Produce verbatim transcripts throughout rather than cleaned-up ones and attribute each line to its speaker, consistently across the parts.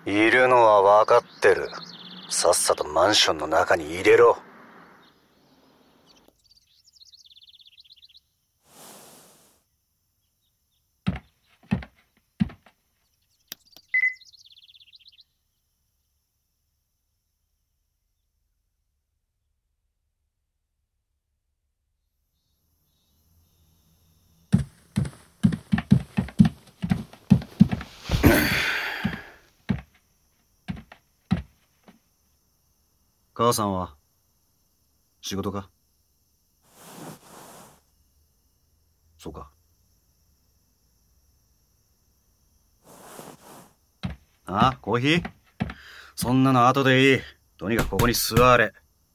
Speaker 1: いるのは分かってる。さっさとマンションの中に入れろ。母さんは仕事か？そうか。あ、コーヒー？そんなの後でいい。とにかくここに座れ。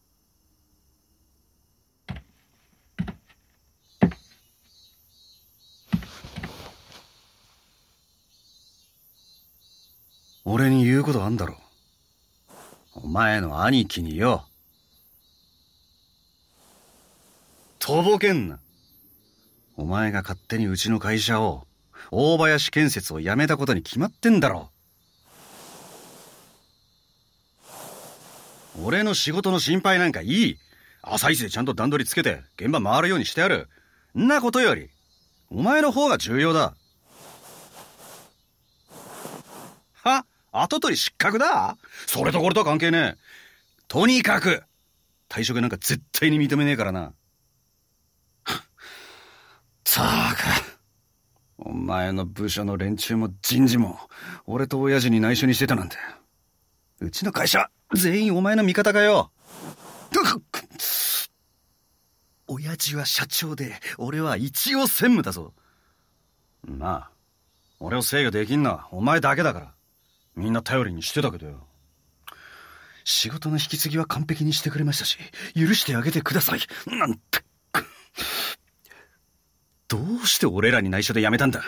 Speaker 1: 俺に言うことあんだろ。お前の兄貴によ。とぼけんな。お前が勝手にうちの会社を、大林建設を辞めたことに決まってんだろ。俺の仕事の心配なんかいい。朝一でちゃんと段取りつけて現場回るようにしてやる。んなことよりお前の方が重要だ。は？後取り失格だ？それとこれとは関係ねえ。とにかく退職なんか絶対に認めねえからな。さあか。お前の部署の連中も人事も俺と親父に内緒にしてたなんて。うちの会社全員お前の味方かよ。親父は社長で俺は一応専務だぞ。まあ俺を制御できんのはお前だけだからみんな頼りにしてたけどよ。仕事の引き継ぎは完璧にしてくれましたし許してあげてくださいなんて。どうして俺らに内緒で辞めたんだ？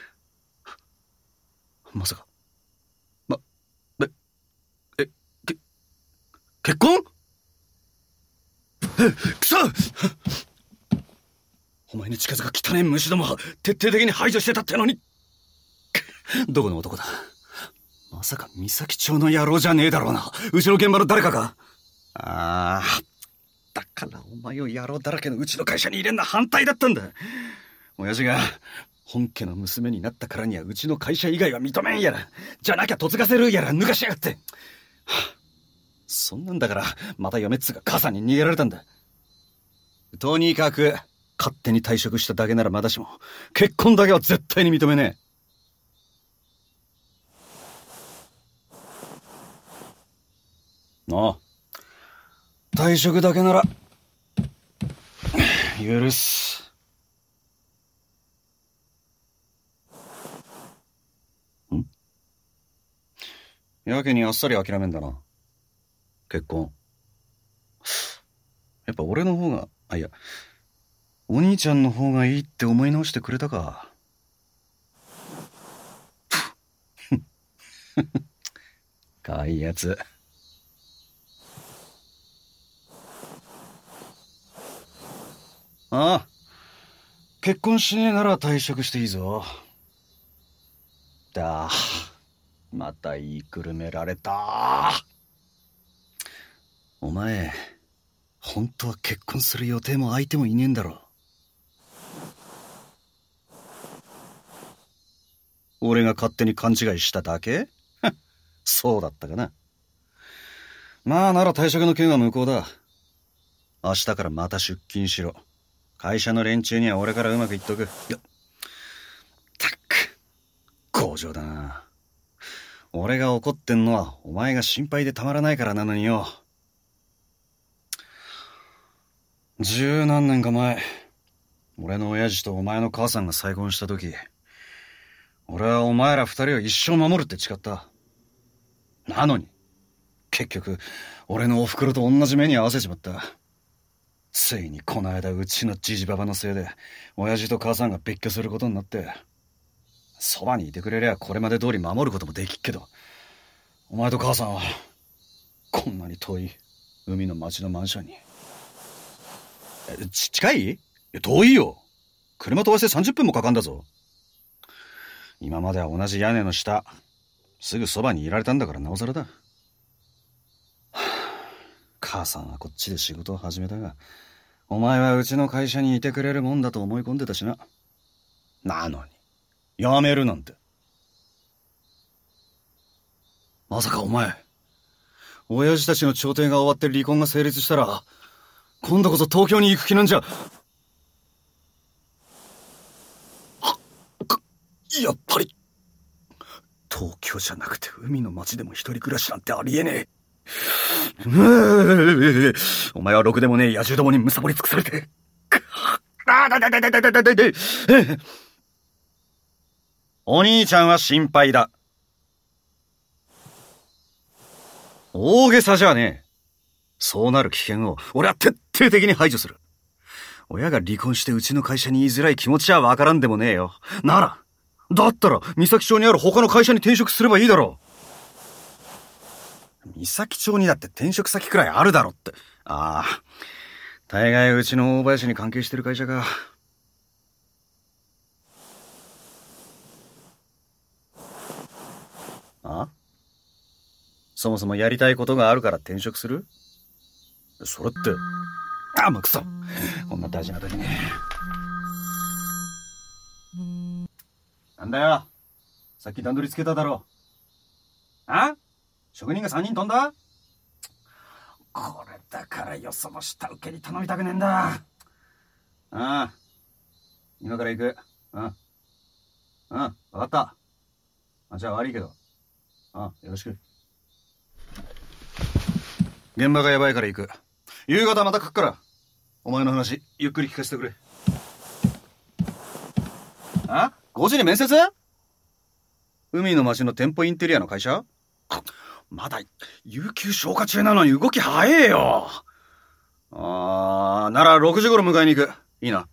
Speaker 1: まさかまええけ結婚？えくそ！お前に近づく汚い虫どもは徹底的に排除してたってのに。どこの男だ？まさか三崎町の野郎じゃねえだろうな。うちの現場の誰かか？ああ、だからお前を野郎だらけのうちの会社に入れんの反対だったんだ。親父が本家の娘になったからにはうちの会社以外は認めんやら、じゃなきゃ嫁がせるやら抜かしやがって、はあ、そんなんだからまた嫁っつが母さんに逃げられたんだ。とにかく勝手に退職しただけならまだしも結婚だけは絶対に認めねえ。ああ、退職だけなら許す。ん？やけにあっさり諦めんだな。結婚。やっぱ俺の方が、あ、いや、お兄ちゃんの方がいいって思い直してくれたか。かわいいやつ。ああ、結婚しねえなら退職していいぞ。だ、また言いくるめられた。お前、本当は結婚する予定も相手もいねえんだろ。俺が勝手に勘違いしただけ？そうだったかな。まあなら退職の件は無効だ。明日からまた出勤しろ。会社の連中には俺からうまく言っとく。たく、強情だな。俺が怒ってんのはお前が心配でたまらないからなのによ。十何年か前、俺の親父とお前の母さんが再婚した時、俺はお前ら二人を一生守るって誓った。なのに結局俺のおふくろと同じ目に遭わせちまった。ついにこの間うちのじじばばのせいで親父と母さんが別居することになって、そばにいてくれりゃこれまで通り守ることもできっけど、お前と母さんはこんなに遠い海の町のマンションに。え、ち近い？いや遠いよ。車飛ばしてさんじゅっぷんもかかんだぞ。今までは同じ屋根の下、 すぐそばにいられたんだからなおさらだ。はあ、母さんはこっちで仕事を始めたが、お前はうちの会社にいてくれるもんだと思い込んでたしな。なのに辞めるなんて。まさかお前、親父たちの調停が終わって離婚が成立したら、今度こそ東京に行く気なんじゃ。はっ、やっぱり東京じゃなくて海の町でも一人暮らしなんてありえねえ。お前はろくでもねえ野獣どもにむさぼり尽くされて。あだだだだだだだだだ。お兄ちゃんは心配だ。大げさじゃねえ。そうなる危険を俺は徹底的に排除する。親が離婚してうちの会社に居づらい気持ちはわからんでもねえよ。なら、だったら三崎町にある他の会社に転職すればいいだろう。三崎町にだって転職先くらいあるだろって。ああ、大概うちの大林に関係してる会社か。あ？そもそもやりたいことがあるから転職する？それって、あ、まあ、くそ。こんな大事な時に。なんだよ。さっき段取りつけただろ。あ？職人がさんにん飛んだ？これだからよその下請けに頼みたくねえんだ。ああ。今から行く。うん。うん。わかった。あ、じゃあ悪いけど。ああ、よろしく。現場がやばいから行く。夕方また来っから。お前の話、ゆっくり聞かせてくれ。あ？ ご 時に面接？海の町の店舗インテリアの会社？まだ、有給消化中なのに動き早えよ。あー、ならろくじ頃迎えに行く。いいな。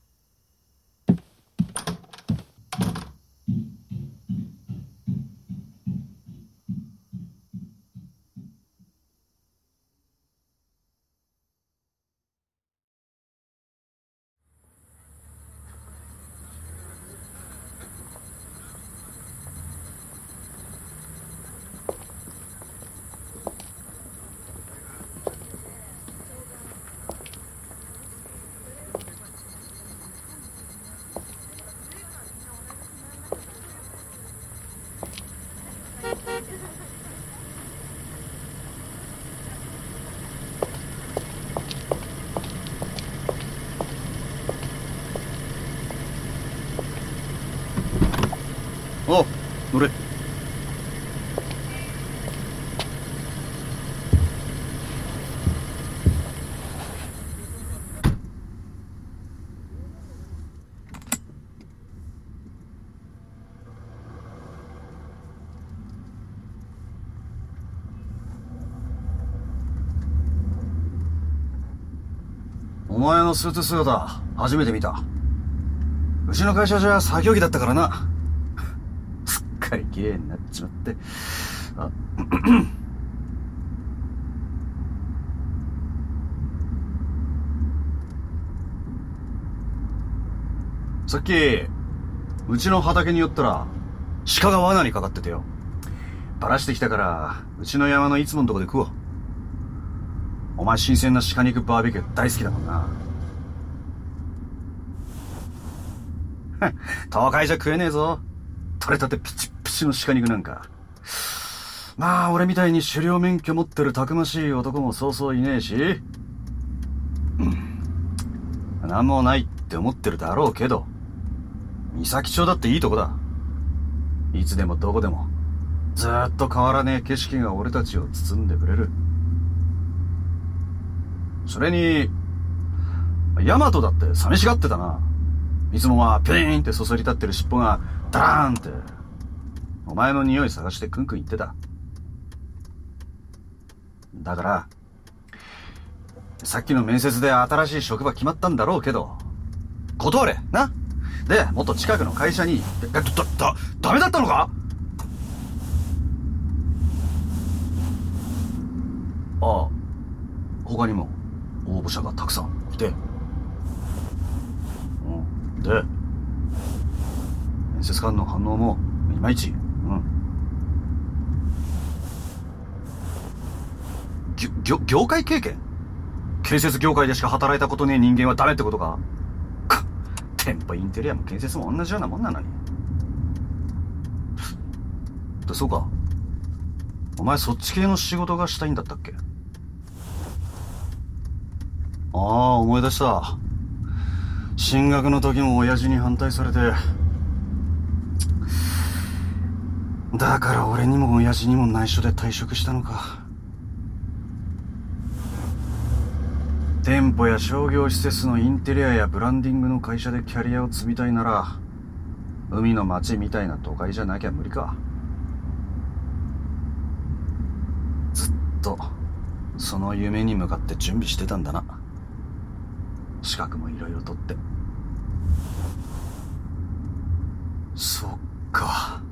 Speaker 1: おう、乗れ。お前のスーツ姿、初めて見た。うちの会社じゃ作業着だったからな。すっかり綺麗になっちまって。あさっき、うちの畑に寄ったら、鹿が罠にかかっててよ。バラしてきたから、うちの山のいつものとこで食おう。お前新鮮な鹿肉バーベキュー大好きだもんな。東海じゃ食えねえぞ。取れたてピチッピチの鹿肉なんか。まあ俺みたいに狩猟免許持ってるたくましい男もそうそういねえし、うん、なんもないって思ってるだろうけど、三崎町だっていいとこだ。いつでもどこでもずーっと変わらねえ景色が俺たちを包んでくれる。それにヤマトだって寂しがってたな。いつもはピーンってそそり立ってる尻尾がダーンってお前の匂い探してクンクン言ってた。だからさっきの面接で新しい職場決まったんだろうけど断れな。でもっと近くの会社に。えだだだダメだったのか。ああ、他にも応募者がたくさんいて、うん、で面接官の反応もいまいち。うん。 業、業界経験？建設業界でしか働いたことねえ人間はダメってことか？か店舗インテリアも建設も同じようなもんなのに。そうか。お前そっち系の仕事がしたいんだったっけ？ああ、思い出した。進学の時も親父に反対されて。だから俺にも親父にも内緒で退職したのか。店舗や商業施設のインテリアやブランディングの会社でキャリアを積みたいなら、海の町みたいな都会じゃなきゃ無理か。ずっとその夢に向かって準備してたんだな。資格もいろいろ取って。そっか。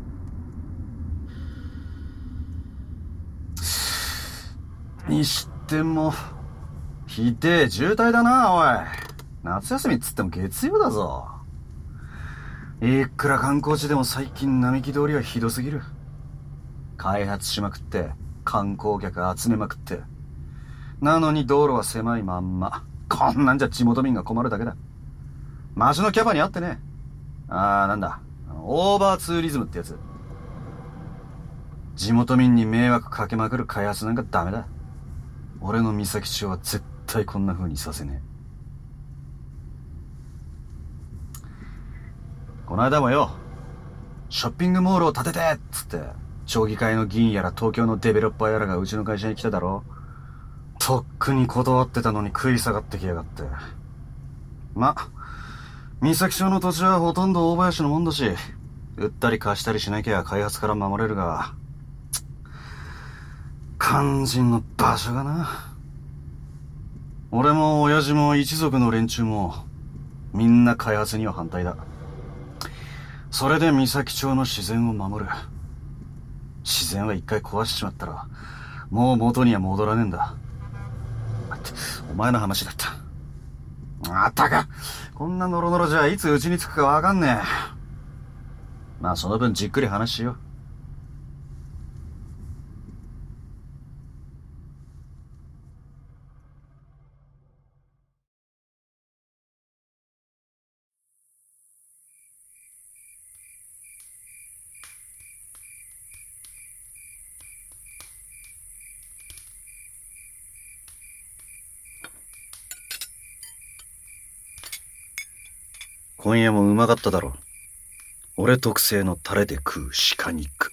Speaker 1: にしてもひでえ渋滞だな。おい、夏休みっつっても月曜だぞ。いくら観光地でも最近並木通りはひどすぎる。開発しまくって観光客集めまくって、なのに道路は狭いまんま。こんなんじゃ地元民が困るだけだ。街のキャパに合ってね。あーなんだ、オーバーツーリズムってやつ。地元民に迷惑かけまくる開発なんかダメだ。俺の三崎町は絶対こんな風にさせねえ。この間もよ、ショッピングモールを建ててっつって町議会の議員やら東京のデベロッパーやらがうちの会社に来ただろ。とっくに断ってたのに食い下がってきやがって。ま、三崎町の土地はほとんど大林のもんだし、売ったり貸したりしなきゃ開発から守れるが、肝心の場所がな。俺も親父も一族の連中もみんな開発には反対だ。それで三崎町の自然を守る。自然は一回壊しちまったらもう元には戻らねえんだ。お前の話だった。あったか、こんなノロノロじゃいつうちに着くかわかんねえ。まあその分じっくり話しよう。今夜もうまかっただろ。俺特製のタレで食う鹿肉。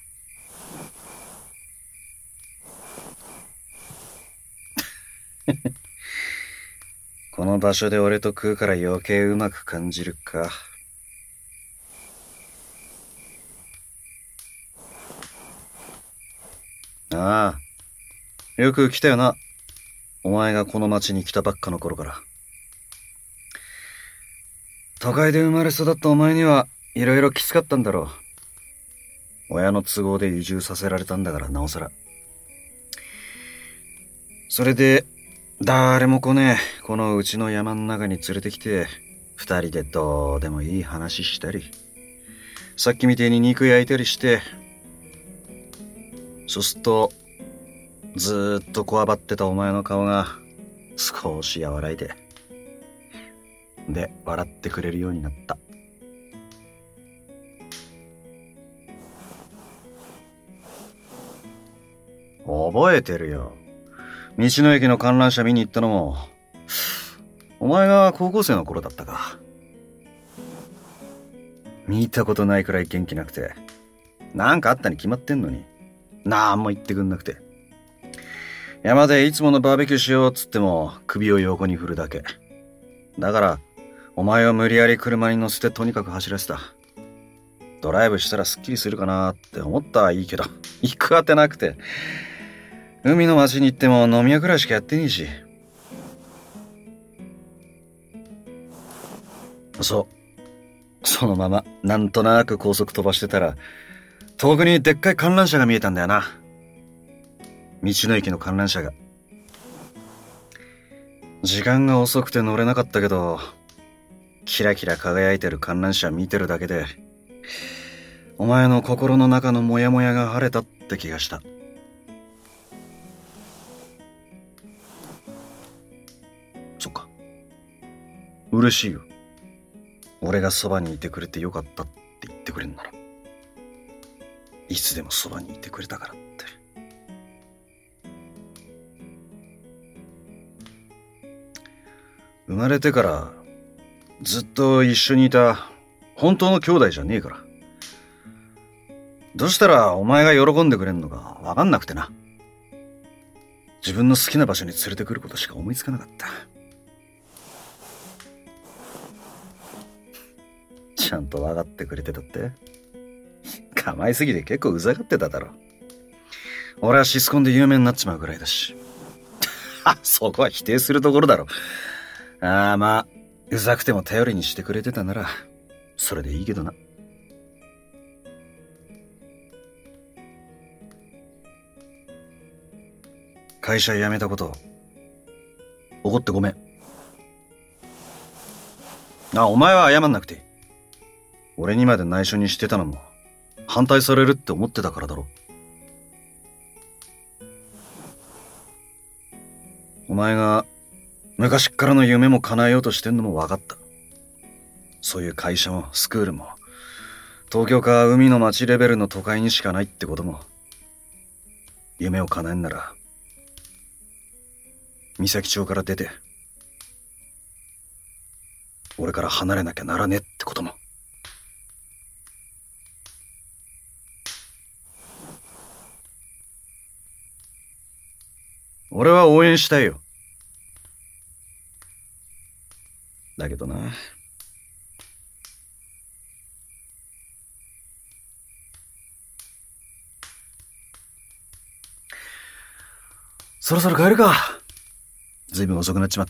Speaker 1: この場所で俺と食うから余計うまく感じるか。ああ、よく来たよな。お前がこの町に来たばっかの頃から。都会で生まれ育ったお前にはいろいろきつかったんだろう。親の都合で移住させられたんだからなおさら。それで誰も来ねえこのうちの山の中に連れてきて、二人でどうでもいい話したり、さっきみてえに肉焼いたりして、そうするとずーっとこわばってたお前の顔が少し和らいで、で笑ってくれるようになった。覚えてるよ。道の駅の観覧車見に行ったのもお前が高校生の頃だったか。見たことないくらい元気なくて、なんかあったに決まってんのになんも言ってくんなくて、山でいつものバーベキューしようっつっても首を横に振るだけだから、お前を無理やり車に乗せてとにかく走らせた。ドライブしたらスッキリするかなって思ったはいいけど、行くあてなくて、海の町に行っても飲み屋くらいしかやってねえし。そう、そのままなんとなく高速飛ばしてたら、遠くにでっかい観覧車が見えたんだよな。道の駅の観覧車が。時間が遅くて乗れなかったけど、キラキラ輝いてる観覧車見てるだけで、お前の心の中のモヤモヤが晴れたって気がした。 嬉しいよ。俺がそばにいてくれてよかったって言ってくれんなら、いつでもそばにいてくれたからって。生まれてからずっと一緒にいた本当の兄弟じゃねえから。どうしたらお前が喜んでくれんのかわかんなくてな。自分の好きな場所に連れてくることしか思いつかなかった。ちゃんと分かってくれてたって？構いすぎて結構うざがってただろ。俺はシスコンで有名になっちまうぐらいだし。そこは否定するところだろ。ああ、まあ、うざくても頼りにしてくれてたなら、それでいいけどな。会社辞めたこと、怒ってごめん。あ、お前は謝んなくていい。俺にまで内緒にしてたのも、反対されるって思ってたからだろ。お前が昔っからの夢も叶えようとしてんのも分かった。そういう会社もスクールも、東京か海の町レベルの都会にしかないってことも、夢を叶えんなら、三崎町から出て、俺から離れなきゃならねえってことも。俺は応援したいよ。だけどな。そろそろ帰るか。ずいぶん遅くなっちまった。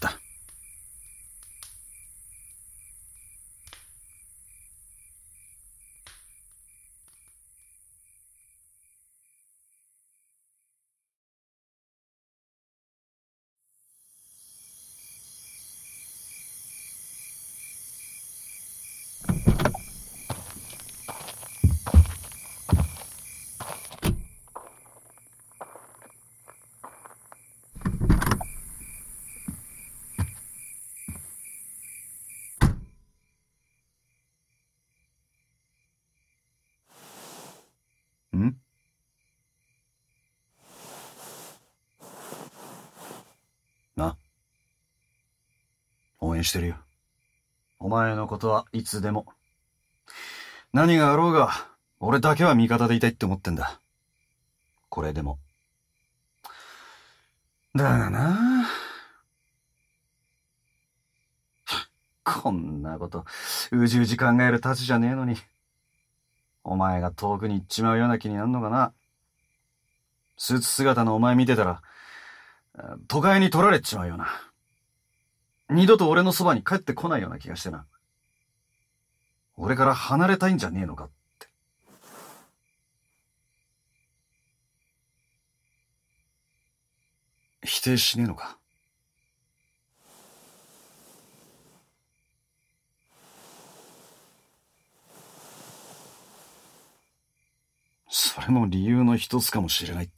Speaker 1: ん？な。応援してるよ。お前のことはいつでも。何があろうが、俺だけは味方でいたいって思ってんだ。これでも。だがな。こんなこと、うじうじ考えるたちじゃねえのに。お前が遠くに行っちまうような気になるのかな。スーツ姿のお前見てたら、都会に取られちまうよな。二度と俺のそばに帰ってこないような気がしてな。俺から離れたいんじゃねえのかって。否定しねえのか。それも理由の一つかもしれないって。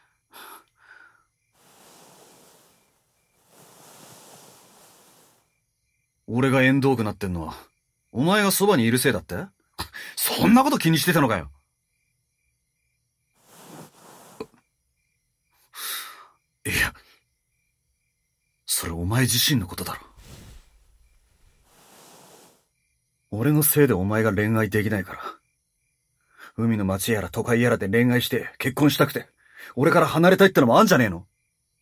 Speaker 1: 俺が縁遠くなってんのは、お前がそばにいるせいだって？そんなこと気にしてたのかよ。いや、それお前自身のことだろ。俺のせいでお前が恋愛できないから。海の町やら都会やらで恋愛して結婚したくて、俺から離れたいってのもあんじゃねえの？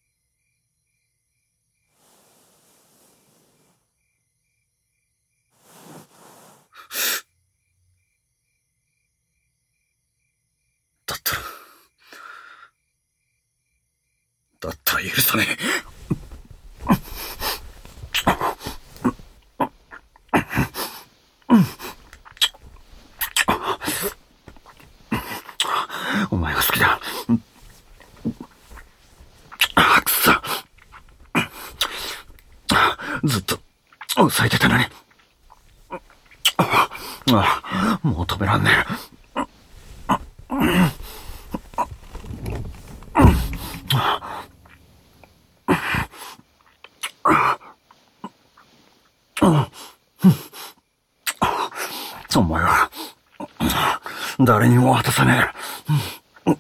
Speaker 1: だったら、だったら許さねえ。お前が好きだ。あ、くそ。ずっと抑えてたのに。あ、もう止めらんねえ。
Speaker 2: お前は誰にも渡さねえ。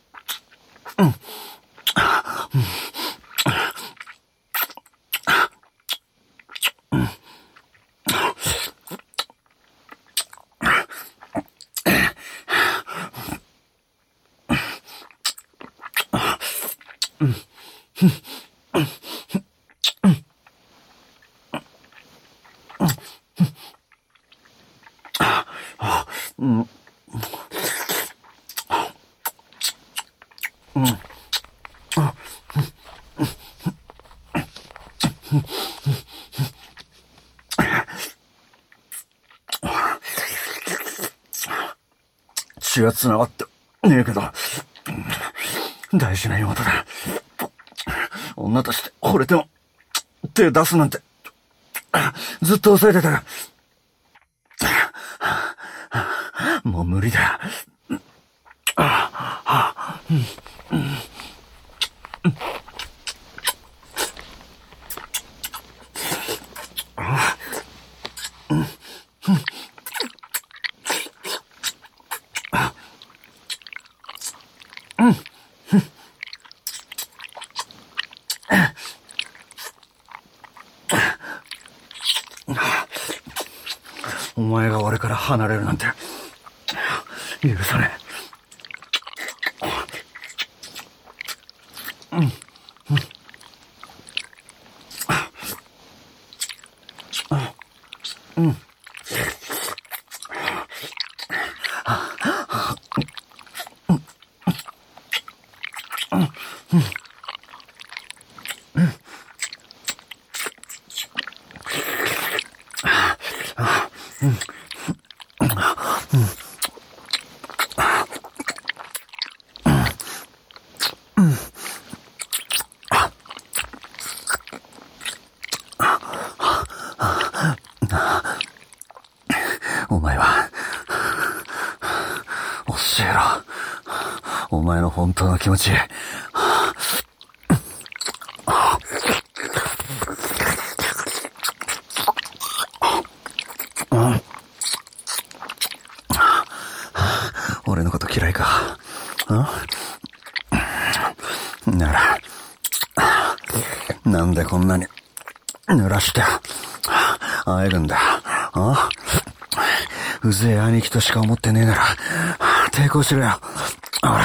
Speaker 2: 血は繋がってねえけど、大事な妹だ。女として惚れても手出すなんてずっと抑えてたが、もう無理だ。お前が俺から離れるなんて許さねえ。うん、うん、うん、うん、お前は教えろ、お前の本当の気持ち。俺のこと嫌いか？ならなんでこんなに濡らしてあえぐんだ。あうぜえ兄貴としか思ってねえなら抵抗しろよ。ほら、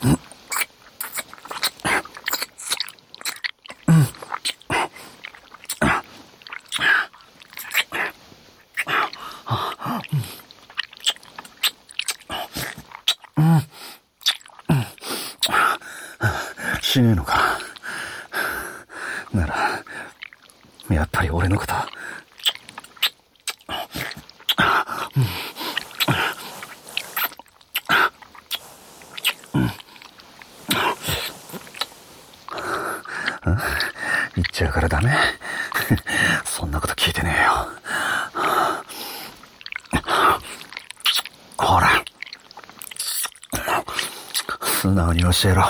Speaker 2: しねえのか。ならやっぱり俺のこと言っちゃうからダメ。そんなこと聞いてねえよ。ほら、素直に教えろ。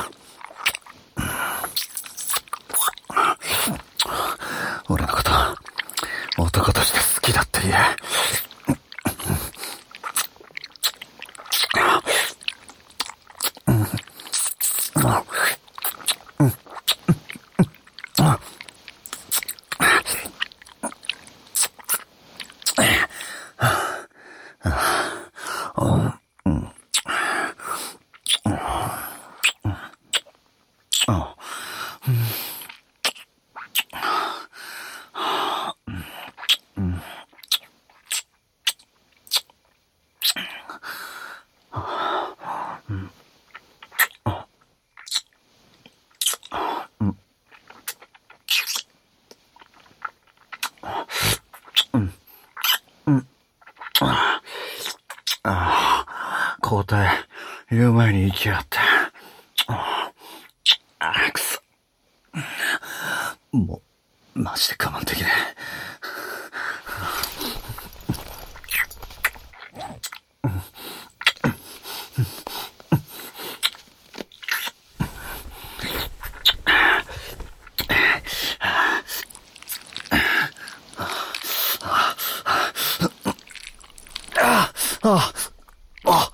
Speaker 2: 俺のこと男として好きだって言え。交代言う前に行きやがった。あくそ、もうマジで我慢できねえ。 あ、あ、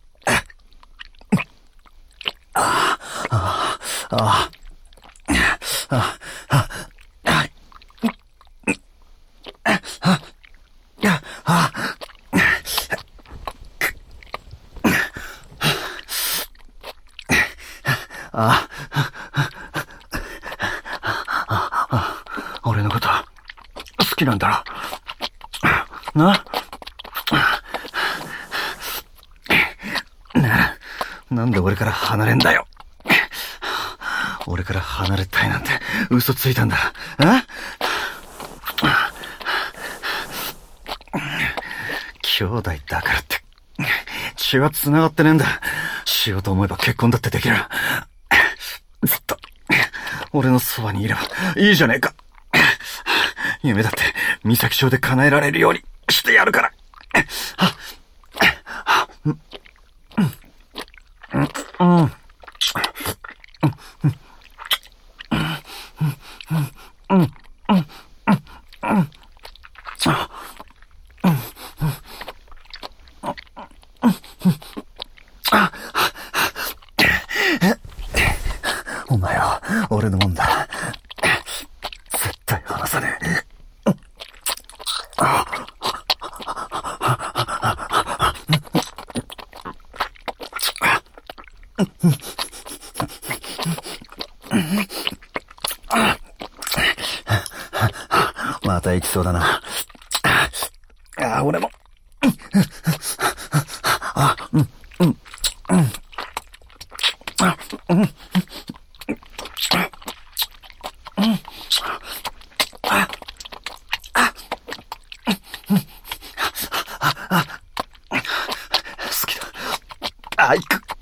Speaker 2: あ、あ、あ、あ、あ、あ、俺のこと好きなんだろな。な、なんで俺から離れんだよ。俺から離れたいなんて嘘ついたんだ。あ？兄弟だからって血は繋がってねえんだ。しようと思えば結婚だってできる。ずっと俺のそばにいればいいじゃねえか。夢だって三崎町で叶えられるようにしてやるから。うん。お前は俺のもんだ。絶対離さねえ。また行きそうだな。ああ、俺も。あ、うん、うん、うん。あ、うん。好きだ。あ、行く。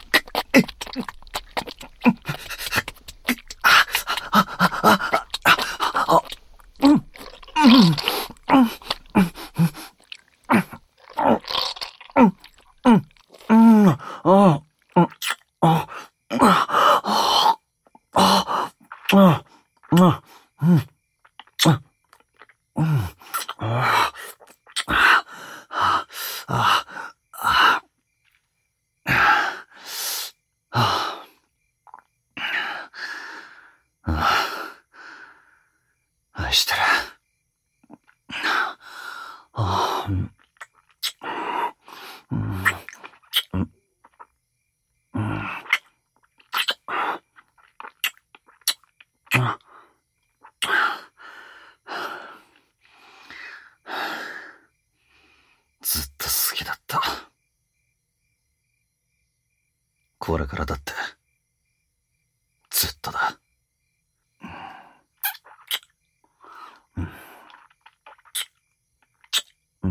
Speaker 2: 愛してる。ああ、うん、うん、うん、ずっと好きだった。これからだってずっとだ。うん、うん、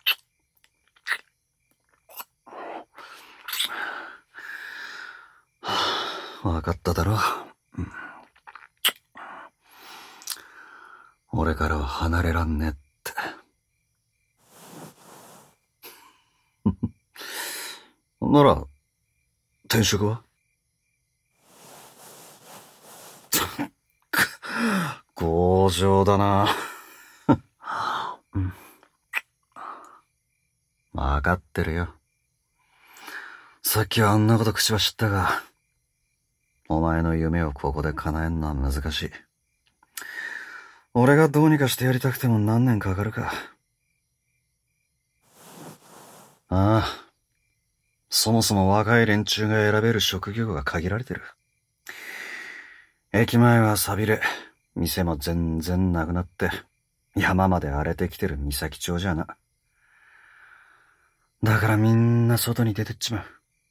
Speaker 2: わかっただろう。うん、俺からは離れらんねえって。なら転職は？強情だな。うん、わかってるよ。さっきはあんなこと口走ったが、お前の夢をここで叶えんのは難しい。俺がどうにかしてやりたくても何年かかるか。ああ。そもそも若い連中が選べる職業が限られてる。駅前は寂れ、店も全然なくなって、山まで荒れてきてる三崎町じゃな。だからみんな外に出てっちまう。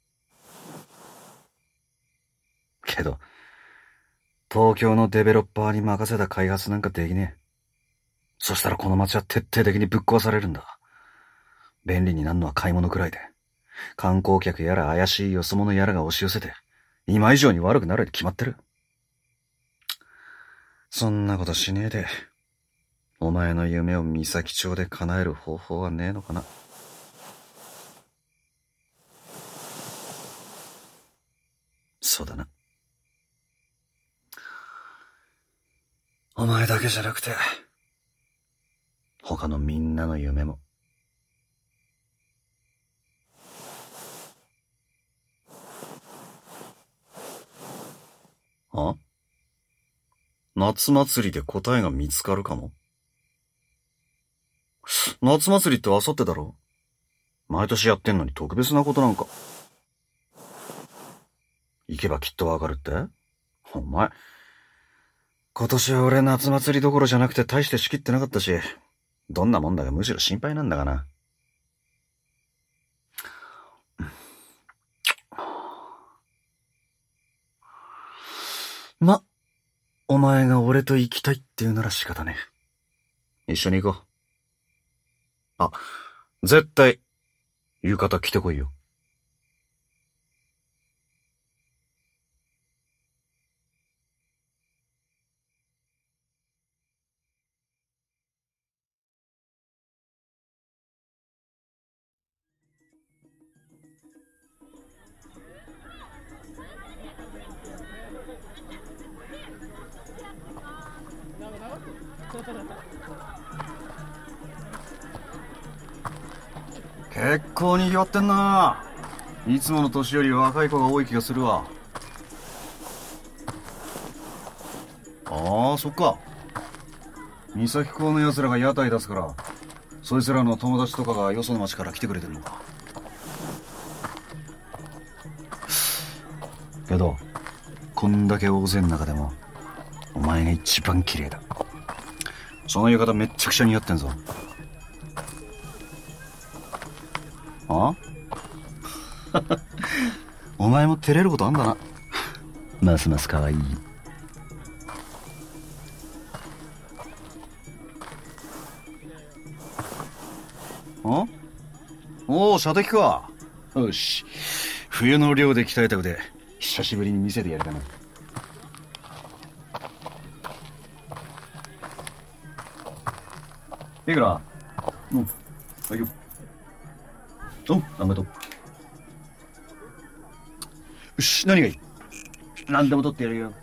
Speaker 2: けど、東京のデベロッパーに任せた開発なんかできねえ。そしたらこの街は徹底的にぶっ壊されるんだ。便利になるのは買い物くらいで。観光客やら怪しいよそ者やらが押し寄せて、今以上に悪くなるに決まってる。そんなことしねえで、お前の夢を三崎町で叶える方法はねえのかな。そうだな。お前だけじゃなくて、他のみんなの夢も。
Speaker 1: あ？夏祭りで答えが見つかるかも？夏祭りって明後日だろ？毎年やってんのに特別なことなんか。行けばきっとわかるって？お前、今年は俺夏祭りどころじゃなくて大して仕切ってなかったし、どんなもんだかむしろ心配なんだがな。ま、お前が俺と行きたいって言うなら仕方ねえ。一緒に行こう。あ、絶対、浴衣着てこいよ。結構賑わってんな。いつもの年より若い子が多い気がするわ。ああ、そっか。三崎港の奴らが屋台出すから、そいつらの友達とかがよその町から来てくれてんのか。けど、こんだけ大勢の中でも、お前が一番綺麗だ。その浴衣めっちゃくちゃ似合ってんぞ。あお前も照れることあんだな。ますます可愛い。あ？おお、射的か。よし。冬の漁で鍛えた腕、久しぶりに見せてやるかな。いいかな？うん。はいよ。お、ありがとう。よし、何がいい？何でも取ってやるよ。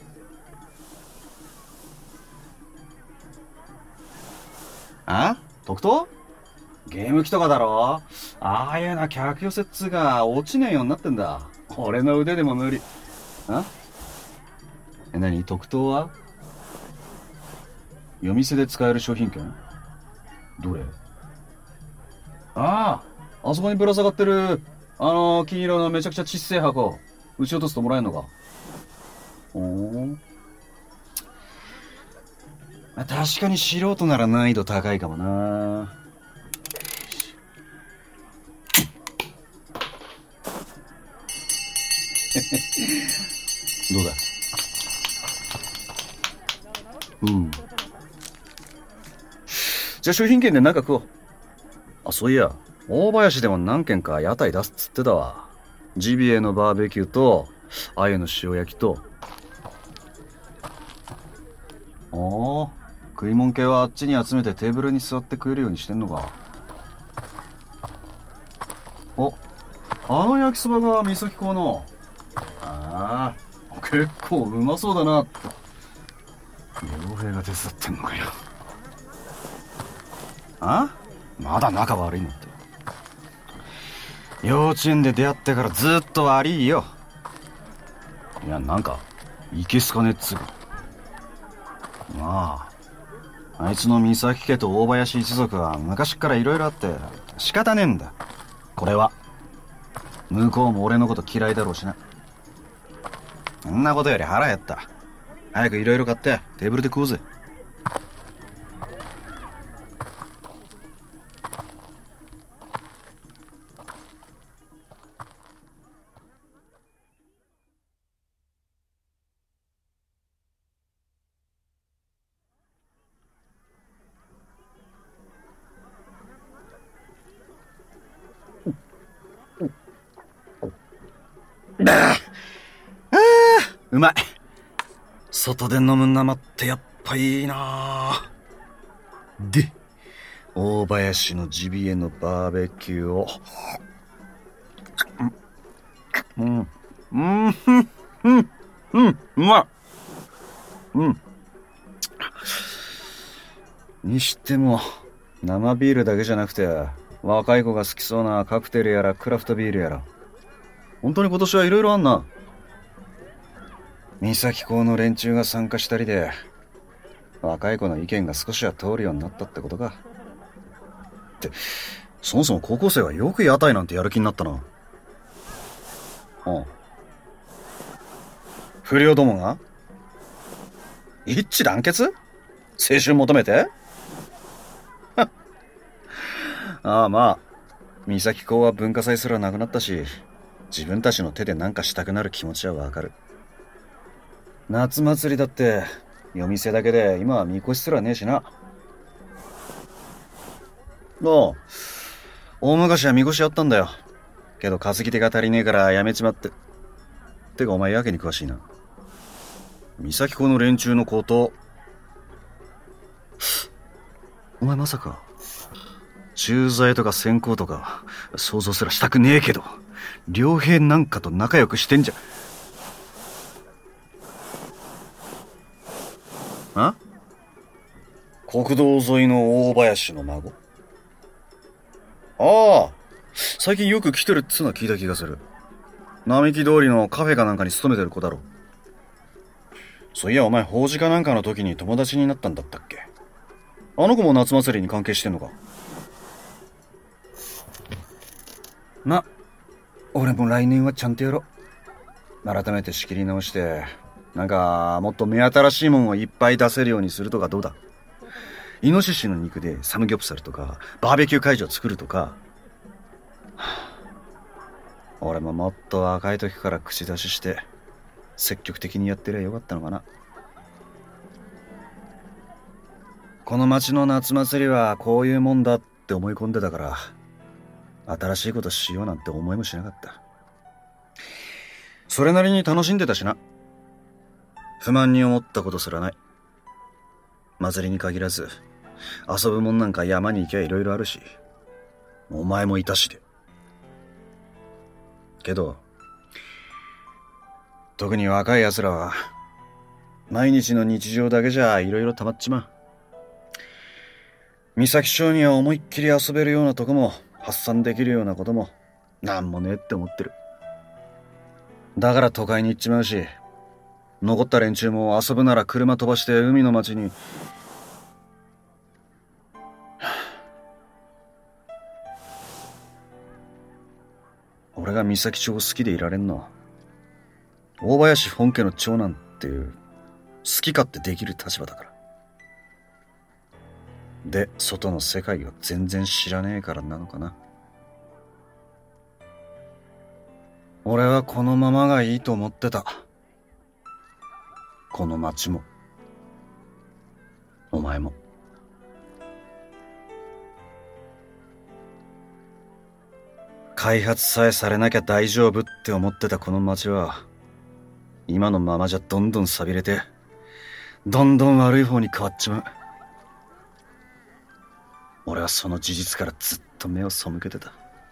Speaker 1: あ？特等？ゲーム機とかだろ？ああいうな客寄せっつうか落ちねえようになってんだ。俺の腕でも無理。あ？え、何？特等は？夜店で使える商品券？どれ？ああ、あそこにぶら下がってる、あの金色のめちゃくちゃちっせえ箱。撃ち落とすともらえんのか？おー。確かに素人なら難易度高いかもな。どうだ？うん。じゃあ商品券で何か食おう。あ、そういや、大林でも何軒か屋台出すっつってたわ。ジビエのバーベキューと、鮎の塩焼きと。おー、食い物系はあっちに集めてテーブルに座って食えるようにしてんのか。お、あの焼きそばが三崎港の。ああ、結構うまそうだなって。傭兵が手伝ってんのかよ。あ？まだ仲悪いのって。幼稚園で出会ってからずっと悪いよ。いや、なんか、いけすかねっつうか。まあ、あいつの三崎家と大林一族は昔っから色々あって仕方ねえんだ。これは。向こうも俺のこと嫌いだろうしな。そんなことより腹減った。早く色々買ってテーブルで食おうぜ。ああ、うまい。外で飲む生ってやっぱいいな。で、大林のジビエのバーベキューを。うん、うん、うん、うん、うん、うまい。うん。にしても、生ビールだけじゃなくて、若い子が好きそうなカクテルやらクラフトビールやら。本当に今年はいろいろあんな。 三崎港の連中が参加したりで、若い子の意見が少しは通るようになったってことか。って、そもそも高校生はよく屋台なんてやる気になったな。うん。不良どもが一致団結青春求めてああまあ、三崎港は文化祭すらなくなったし、自分たちの手で何かしたくなる気持ちはわかる。夏祭りだって夜店だけで今はみこしすらねえしな。ああ、大昔はみこしやったんだよ。けど担ぎ手が足りねえからやめちまって。てかお前やけに詳しいな。三崎港の連中のこと、お前まさか駐在とか先行とか想像すらしたくねえけど、良平なんかと仲良くしてんじゃん。あ？国道沿いの大林の孫？ああ、最近よく来てるっつうのは聞いた気がする。並木通りのカフェかなんかに勤めてる子だろ。そういやお前法事かなんかの時に友達になったんだったっけ？あの子も夏祭りに関係してんのか？ま、俺も来年はちゃんとやろう。改めて仕切り直して、なんかもっと目新しいもんをいっぱい出せるようにするとかどうだ？イノシシの肉でサムギョプサルとか、バーベキュー会場作るとか。俺ももっと若い時から口出しして、積極的にやってりゃよかったのかな。この町の夏祭りはこういうもんだって思い込んでたから、新しいことしようなんて思いもしなかった。それなりに楽しんでたしな。不満に思ったことすらない。祭りに限らず、遊ぶもんなんか山に行きゃいろいろあるし、お前もいたしで。けど、特に若い奴らは、毎日の日常だけじゃいろいろ溜まっちまう。三崎町には思いっきり遊べるようなとこも、発散できるようなことも、なんもねえって思ってる。だから都会に行っちまうし、残った連中も遊ぶなら車飛ばして海の町に、俺が三崎町を好きでいられんのは、大林本家の長男っていう、好き勝手できる立場だから。で、外の世界を全然知らねえからなのかな。俺はこのままがいいと思ってた。この町も、お前も。開発さえされなきゃ大丈夫って思ってたこの町は、今のままじゃどんどん錆びれて、どんどん悪い方に変わっちまう。俺はその事実からずっと目を背けてた。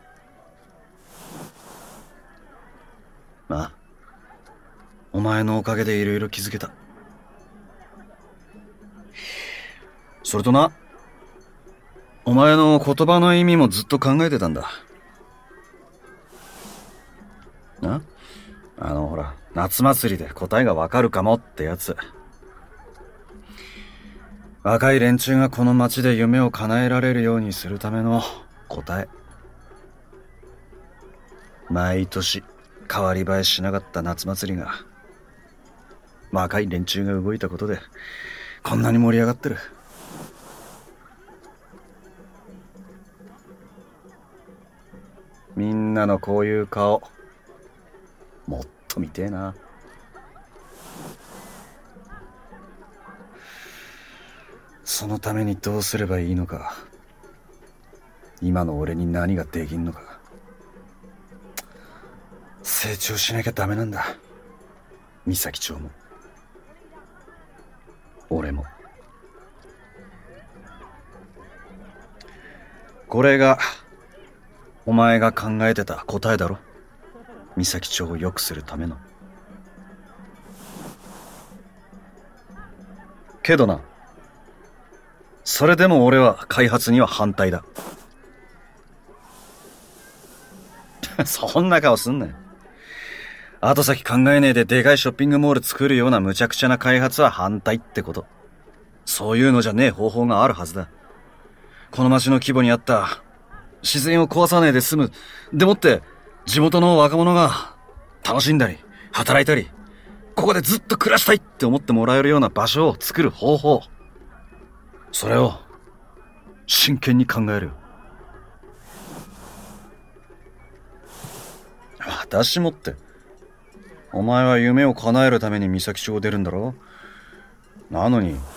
Speaker 1: まあ、お前のおかげでいろいろ気づけた。それとな、お前の言葉の意味もずっと考えてたんだ。な？あのほら、夏祭りで答えがわかるかもってやつ。若い連中がこの街で夢を叶えられるようにするための答え。毎年変わり映えしなかった夏祭りが、若い連中が動いたことでこんなに盛り上がってる。みんなのこういう顔、もっと見てえな。そのためにどうすればいいのか、今の俺に何ができんのか。成長しなきゃダメなんだ。三崎町も俺も。これがお前が考えてた答えだろ。三崎町を良くするための。けどな、それでも俺は開発には反対だ。そんな顔すんなよ。 後先考えねえででかいショッピングモール作るような無茶苦茶な開発は反対ってこと。そういうのじゃねえ方法があるはずだ。この街の規模に合った自然を壊さねえで済む。でもって地元の若者が楽しんだり働いたり、ここでずっと暮らしたいって思ってもらえるような場所を作る方法。それを真剣に考えるよ。私もって、お前は夢を叶えるために三崎町を出るんだろ。なのに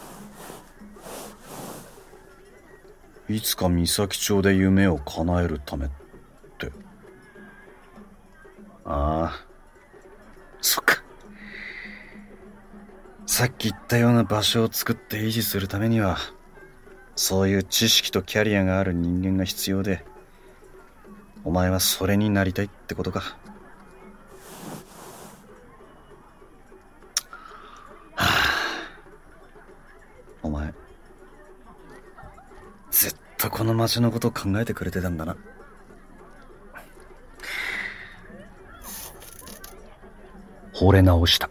Speaker 1: いつか三崎町で夢を叶えるためって。ああ、そっか。さっき言ったような場所を作って維持するためには、そういう知識とキャリアがある人間が必要で、お前はそれになりたいってことか。はあ、お前ずっとこの街のことを考えてくれてたんだな。惚れ直した。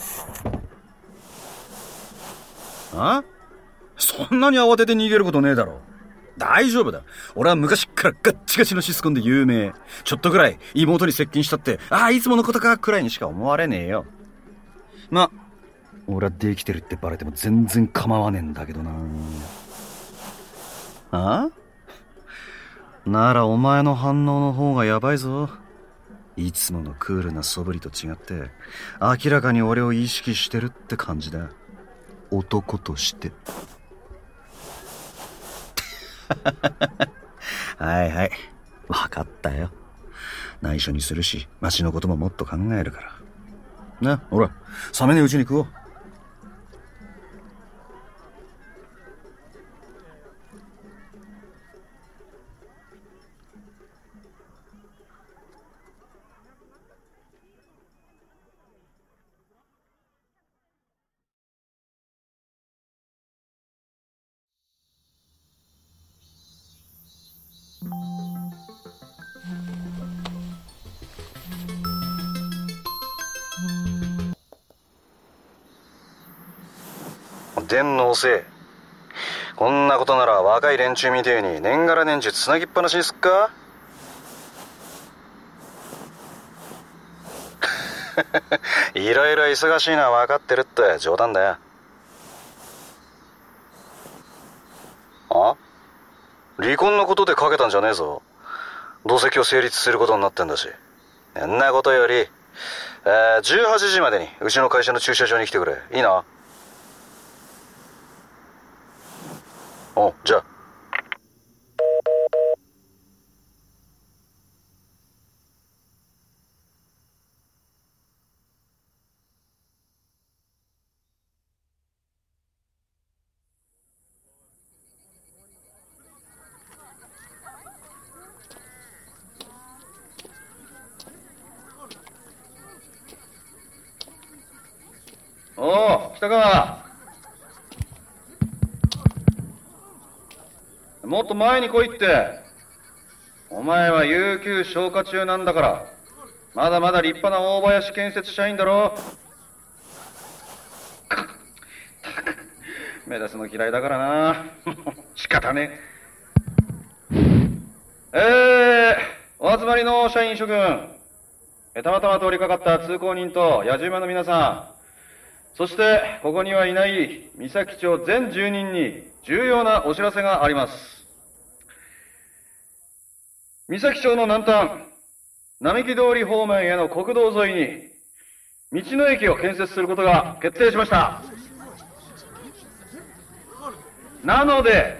Speaker 1: あ？そんなに慌てて逃げることねえだろ。大丈夫だ。俺は昔っからガッチガチのシスコンで有名。ちょっとぐらい妹に接近したって、ああ、いつものことかくらいにしか思われねえよ。ま、俺はできてるってバレても全然構わねえんだけどな。あ？ならお前の反応の方がやばいぞ。いつものクールな素振りと違って明らかに俺を意識してるって感じだ。男としてはいはい、分かったよ。内緒にするし街のことももっと考えるからな。ほら、冷めねえうちに食おう。電脳せ。こんなことなら若い連中みてえに年がら年中つなぎっぱなしにすっか。いろいろ忙しいのは分かってるって冗談だよ。あ？離婚のことでかけたんじゃねえぞ。どうせ今日成立することになってんだし。そんなことより、えー、じゅうはちじまでにうちの会社の駐車場に来てくれ。いいな？お、じゃあ。おう、来たか。もっと前に来いって。お前は有給消化中なんだから。まだまだ立派な大林建設社員だろ。たく、目立つの嫌いだからな。仕方ねえ。えー、お集まりの社員諸君、たまたま通りかかった通行人と野じ馬の皆さん、そしてここにはいない三崎町全住人に重要なお知らせがあります。三崎町の南端、並木通り方面への国道沿いに道の駅を建設することが決定しました。なので、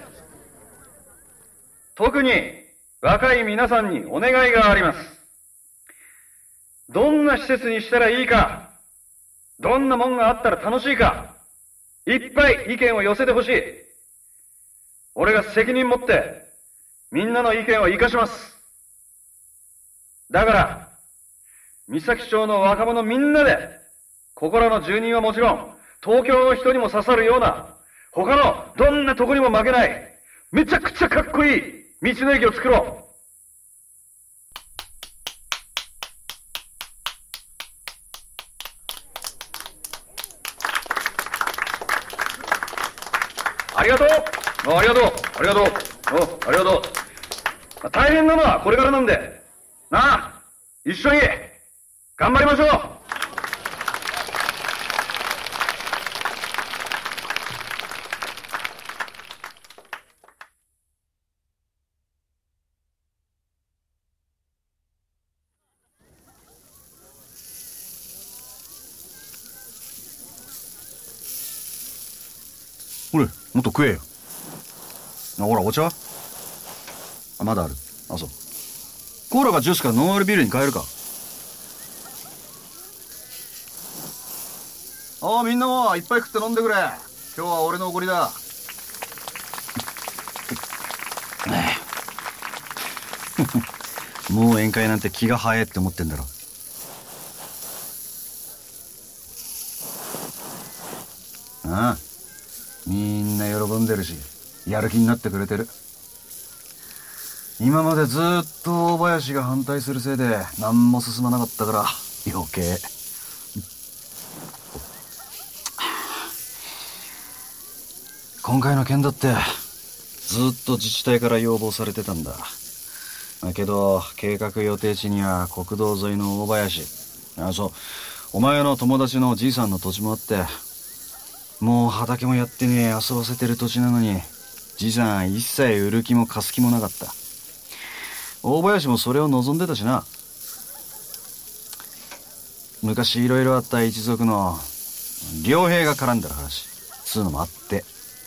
Speaker 1: 特に若い皆さんにお願いがあります。どんな施設にしたらいいか、どんなもんがあったら楽しいか、いっぱい意見を寄せてほしい。俺が責任持ってみんなの意見を生かします。だから三崎町の若者みんなで、ここらの住人はもちろん東京の人にも刺さるような、他のどんなとこにも負けないめちゃくちゃかっこいい道の駅を作ろう。 ありがとうありがとうおありがとう。大変なのはこれからなんでなあ、一緒に頑張りましょう。
Speaker 2: ほれ、もっと食えよ。あ、ほら、お茶はあ、まだある。あ、そう。コーラかジュースかノンアルビールに変えるか。ああ、みんなもいっぱい食って飲んでくれ。今日は俺のおごりだ。もう宴会なんて気が早いって思ってんだろ。ああ、みんな喜んでるし、やる気になってくれてる。今までずーっと大林が反対するせいで何も進まなかったから余計。今回の件だってずっと自治体から要望されてたんだ。だけど計画予定地には国道沿いの大林、あ、そう、お前の友達のおじいさんの土地もあって、もう畑もやってねえ遊ばせてる土地なのに、じいさん一切売る気も貸す気もなかった。大林もそれを望んでたしな。昔いろいろあった一族の良平が絡んでる話つうのもあって。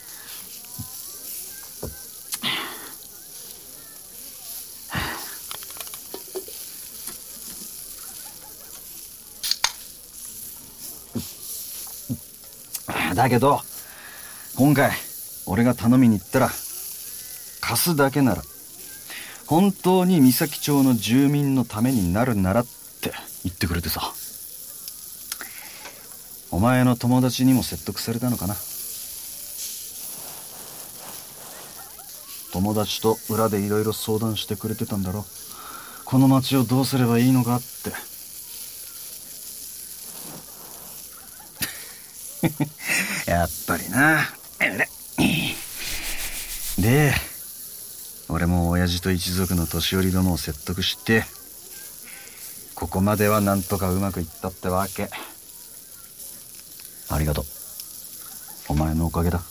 Speaker 2: だけど今回俺が頼みに行ったら、貸すだけなら本当に三崎町の住民のためになるならって言ってくれてさ。お前の友達にも説得されたのかな。友達と裏でいろいろ相談してくれてたんだろ。この町をどうすればいいのかって。やっぱりな。で、俺も親父と一族の年寄りどもを説得して、ここまではなんとかうまくいったってわけ。ありがとう。お前のおかげだ。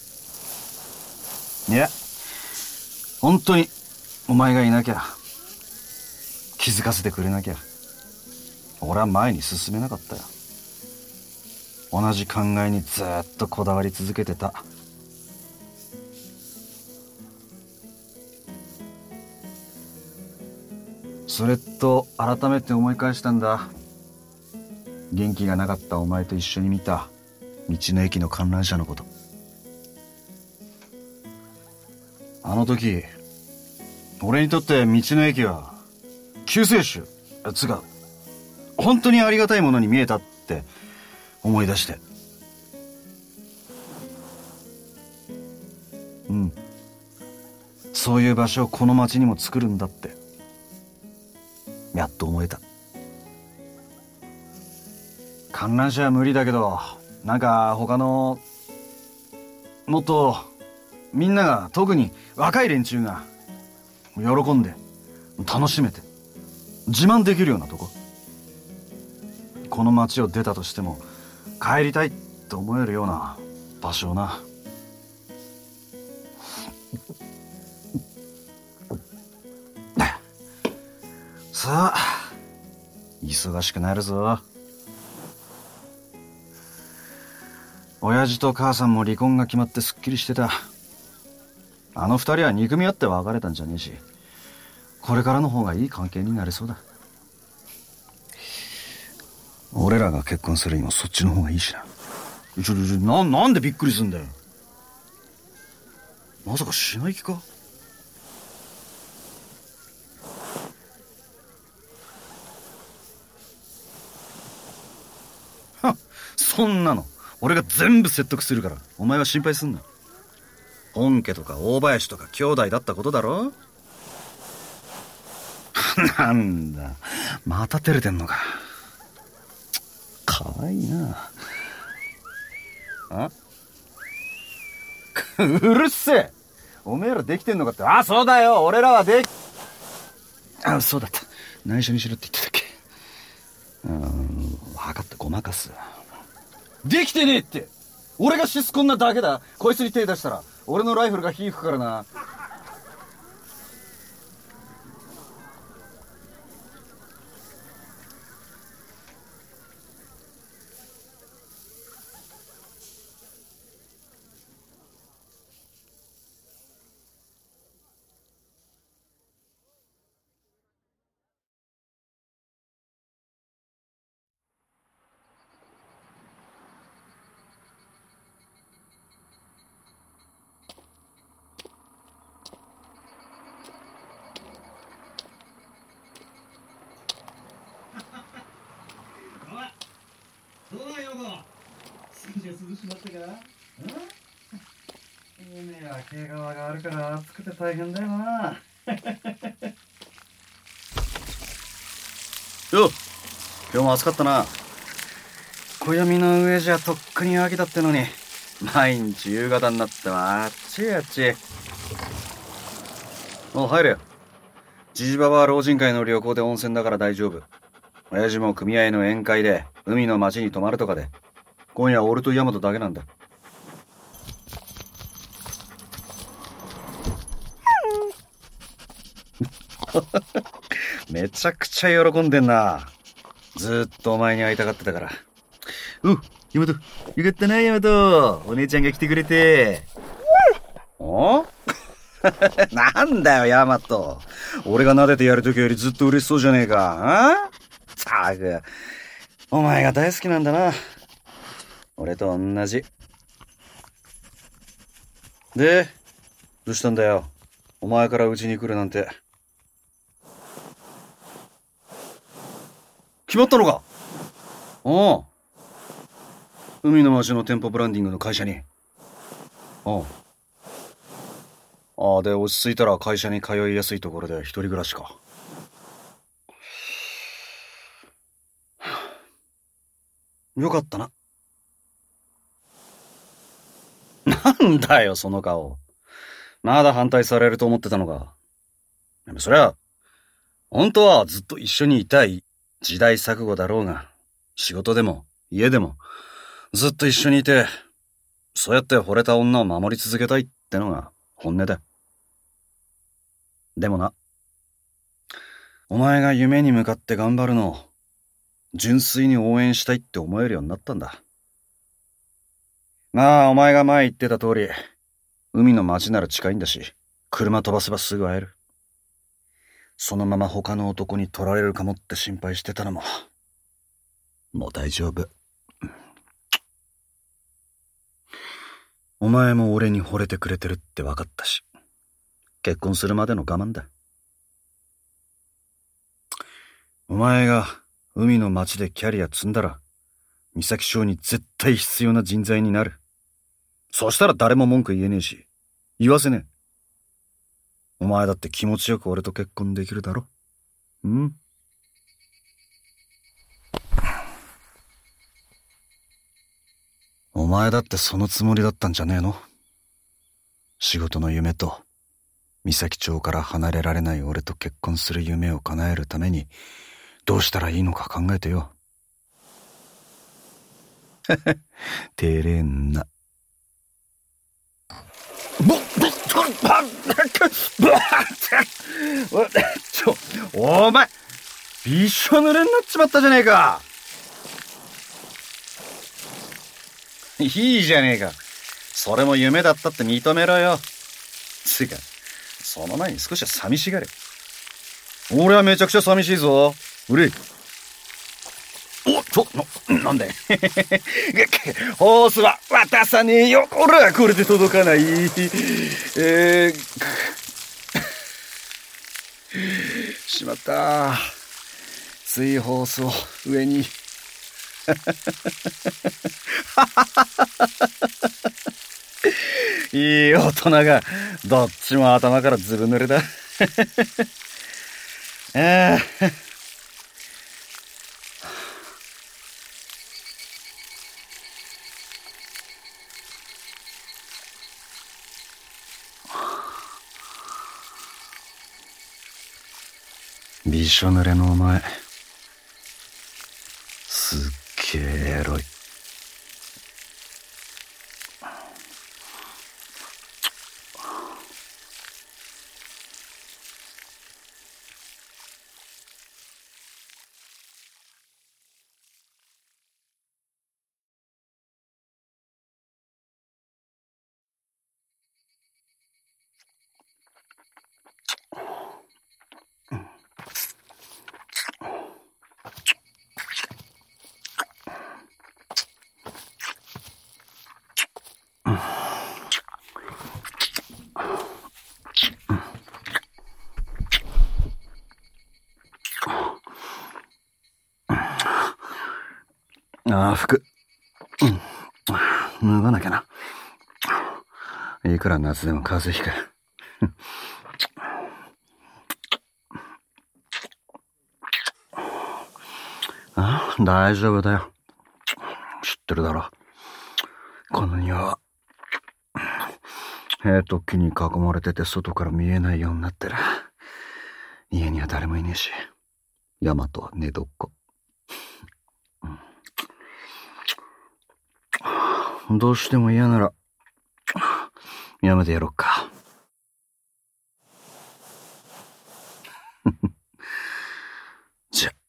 Speaker 2: いや、本当にお前がいなきゃ、気づかせてくれなきゃ、俺は前に進めなかったよ。同じ考えにずっとこだわり続けてた。それと改めて思い返したんだ。元気がなかったお前と一緒に見た道の駅の観覧車のこと。あの時俺にとって道の駅は救世主つが本当にありがたいものに見えたって思い出して。うん、そういう場所をこの町にも作るんだってやっと思えた。観覧車は無理だけど、なんか他のもっとみんなが、特に若い連中が喜んで楽しめて自慢できるようなとこ。この町を出たとしても帰りたいって思えるような場所をな。さあ忙しくなるぞ。親父と母さんも離婚が決まってすっきりしてた。あの二人は憎み合って別れたんじゃねえし、これからの方がいい関係になれそうだ。俺らが結婚するにもそっちの方がいいしな。ちょちょちょ、な、なんでびっくりすんだよ。まさかしない気か。は、そんなの俺が全部説得するからお前は心配すんな。本家とか大林とか兄弟だったことだろ。なんだ、また照れてんのか。かわいいな。あ
Speaker 1: うるせえ。おめえらできてんのかって。あ、そうだよ。俺らはでき、あ、そうだった。内緒にしろって言ってたっけ。うーん、分かった、ごまかす。できてねえって。俺がシスコンなだけだ。こいつに手出したら俺のライフルが火吹くからな。
Speaker 2: どうだよ、少し涼しまったか。うん。海は毛皮があるから暑くて大変だよな。
Speaker 1: よっ、今日も暑かったな。暦の上じゃとっくに秋だってのに、毎日夕方になってもあっちあっち。もう入れよ。ジジババは老人会の旅行で温泉だから大丈夫。親父も組合の宴会で海の町に泊まるとかで、今夜俺とヤマトだけなんだ。めちゃくちゃ喜んでんな。ずっとお前に会いたがってたから。うっ、ヤマト、よかったな、ヤマト。お姉ちゃんが来てくれて。おなんだよ、ヤマト。俺が撫でてやるときよりずっと嬉しそうじゃねえか。あったく、お前が大好きなんだな。俺と同じ。で、どうしたんだよ。お前からうちに来るなんて。決まったのか。おう。海の町の店舗ブランディングの会社に。おう。ああ、で、落ち着いたら会社に通いやすいところで一人暮らしか。よかったな。なんだよ、その顔。まだ反対されると思ってたのか。でもそりゃ、本当はずっと一緒にいたい時代錯誤だろうが、仕事でも家でもずっと一緒にいて、そうやって惚れた女を守り続けたいってのが本音だ。でもな、お前が夢に向かって頑張るのを純粋に応援したいって思えるようになったんだ。まあ、お前が前言ってた通り、海の町なら近いんだし、車飛ばせばすぐ会える。そのまま他の男に取られるかもって心配してたのも、もう大丈夫。お前も俺に惚れてくれてるって分かったし、結婚するまでの我慢だ。お前が海の町でキャリア積んだら、三崎町に絶対必要な人材になる。そしたら誰も文句言えねえし、言わせねえ。お前だって気持ちよく俺と結婚できるだろ。うん。お前だってそのつもりだったんじゃねえの？仕事の夢と、三崎町から離れられない俺と結婚する夢を叶えるために、どうしたらいいのか考えてよ。照れんな。ぼ、ぼ、ば、ちょ、お前、びしょ濡れになっちまったじゃねえか。いいじゃねえか。それも夢だったって認めろよ。つうか、その前に少しは寂しがれ。俺はめちゃくちゃ寂しいぞ。うれ。お、ちょ、な、なんでホースは渡さねえよ。俺はこれで届かない。えー、しまった。ついホースを上に。いい大人がどっちも頭からずぶ濡れだ。ああ。 びしょ濡れのお前、すっげえエロい。ああ、服。うん。脱がなきゃな。いくら夏でも風邪ひく。ああ、大丈夫だよ。知ってるだろ。この庭は、塀と木に囲まれてて外から見えないようになってる。家には誰もいねえし、山とは寝床。うん、どうしても嫌なら、やめてやろっか。じゃ、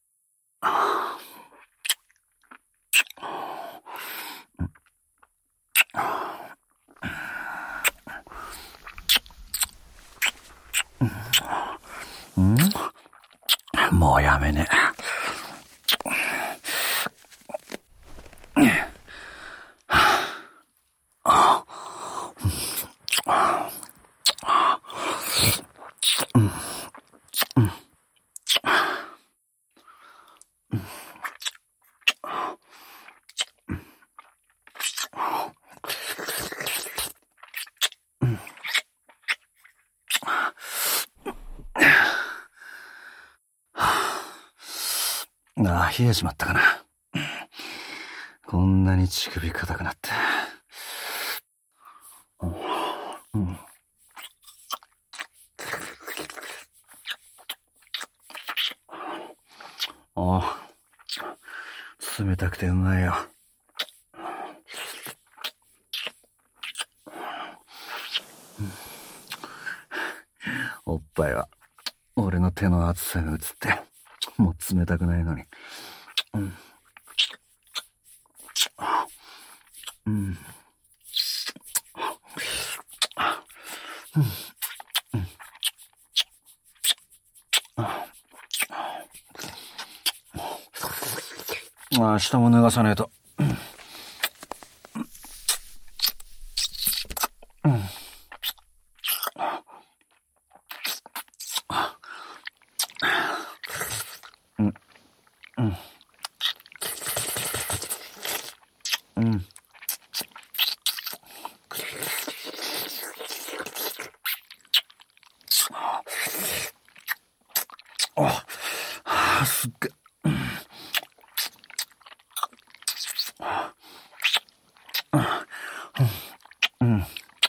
Speaker 1: うん、もうやめねえ。ああ、冷えちまったかな。こんなに乳首硬くなって。うん、ああ、冷たくてうまいよ。おっぱいは俺の手の熱さが映ってもう冷たくないのに。うん、うん、ああ、下も脱がさねえと。あ、すっげ。うん。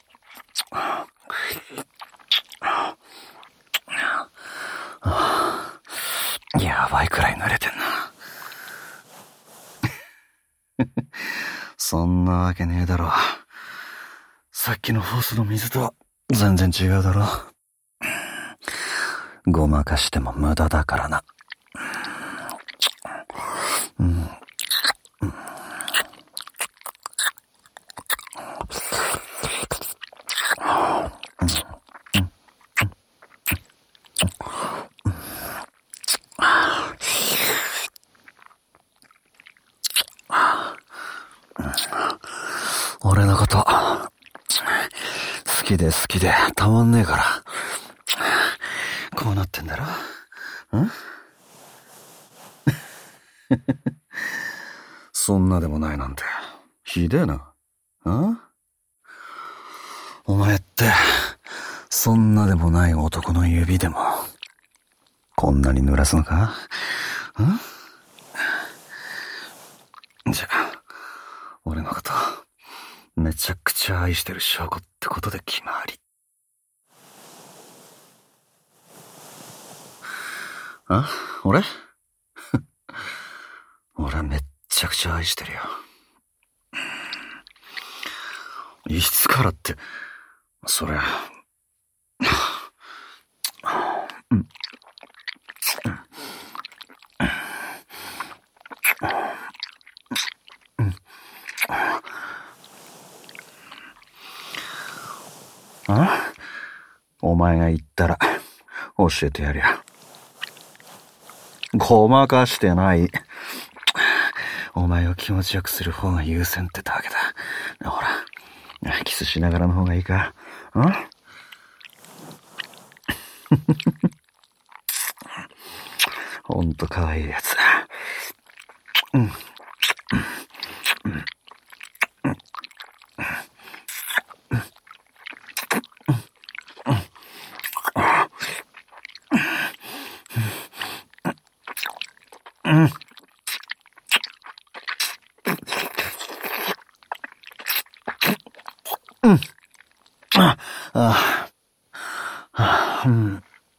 Speaker 1: やばいくらい濡れてんな。そんなわけねえだろ。さっきのホースの水とは全然違うだろ。ごまかしても無駄だからな。うん。俺のこと好きで好きでたまんねえからこうなってんだろ。んそんなでもないなんてひでえな。んお前ってそんなでもない男の指でもこんなに濡らすのか。んじゃ俺のことめちゃくちゃ愛してる証拠ってことで決まり。 あ、俺俺めっちゃくちゃ愛してるよ。いつからって、そりゃ、うん。あ？お前が言ったら教えてやるよ。ごまかしてない。お前を気持ちよくする方が優先ってだけだ。ほら、キスしながらの方がいいか？ん？ほんと可愛いやつ。うん。うん。うん。ああ。ああ。うん。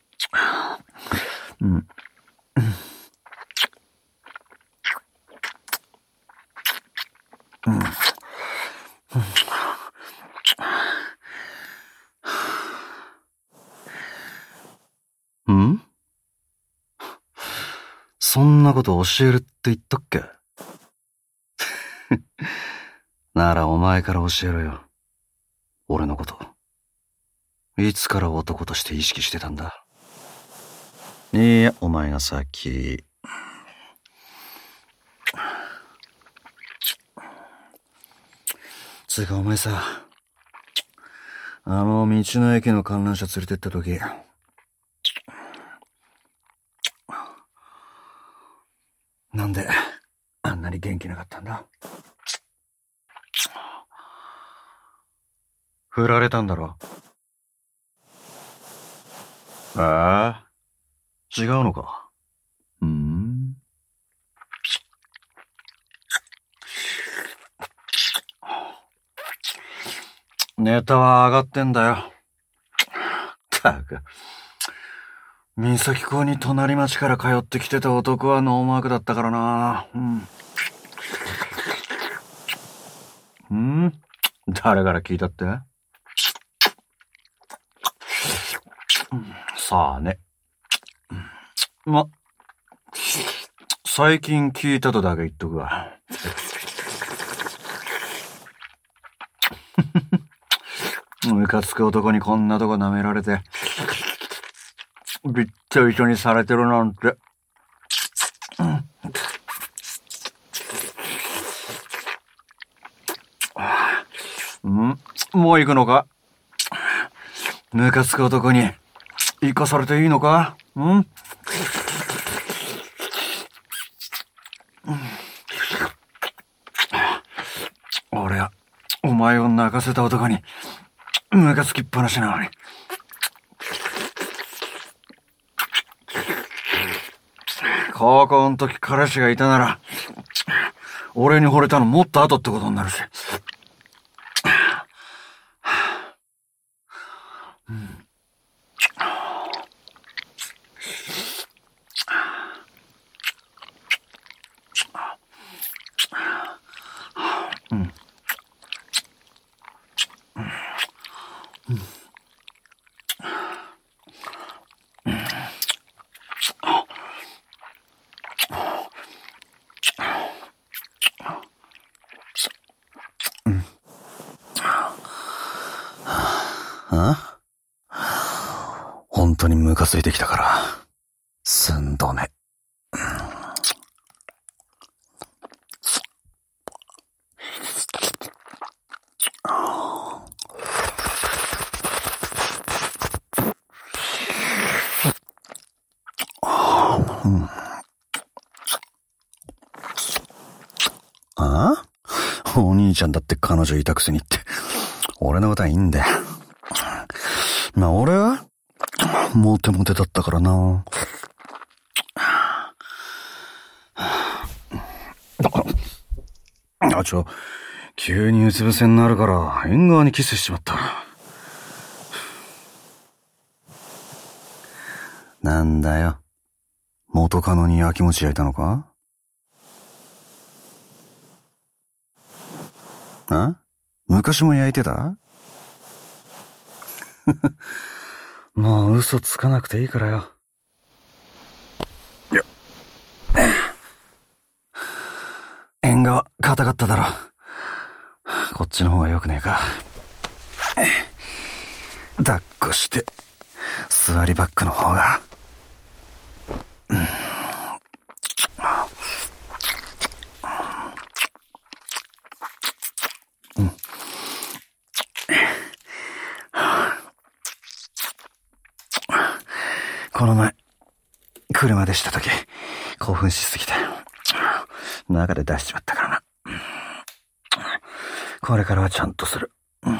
Speaker 1: うん。うん。うん？そんなこと教えるって言ったっけ？ならお前から教えろよ。俺のこと。いつから男として意識してたんだ？いや、お前が先。つうかお前さ、あの道の駅の観覧車連れてった時、なんであんなに元気なかったんだ？振られたんだろ？ああ、違うのか。うーん。ネタは上がってんだよ。たく、三崎港に隣町から通ってきてた男はノーマークだったからな。うん。うん？誰から聞いたって？うん、さあね。ま、最近聞いたとだけ言っとくわ。ムカつく男にこんなとこ舐められて、びっちょいちょにされてるなんて。うん、ん？もう行くのか？ムカつく男に生かされていいのか？うん？うん、俺はお前を泣かせた男にムカつきっぱなしなのに。高校の時彼氏がいたなら、俺に惚れたのもっと後ってことになるし。うん、うん。あ？本当にムカついてきたから、寸止め。うん、あ？お兄ちゃんだって彼女いたくせにって。俺のことはいいんだよ。まあ俺はモテモテだったからな。あ、ちょ、急にうつ伏せになるから縁側にキスしちまった。なんだよ。 元カノに焼きもち焼いたのか？あ？昔も焼いてた？もう嘘つかなくていいからよ。いや、縁側硬かっただろ。こっちの方が良くねえか。抱っこして座りバックの方が。この前、車でした時、興奮しすぎて、中で出しちまったからな。これからはちゃんとする。うん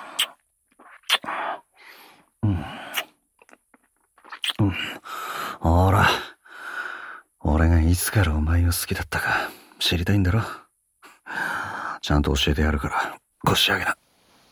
Speaker 1: うんうん、ほら、俺がいつからお前を好きだったか知りたいんだろ。ちゃんと教えてやるから腰上げな。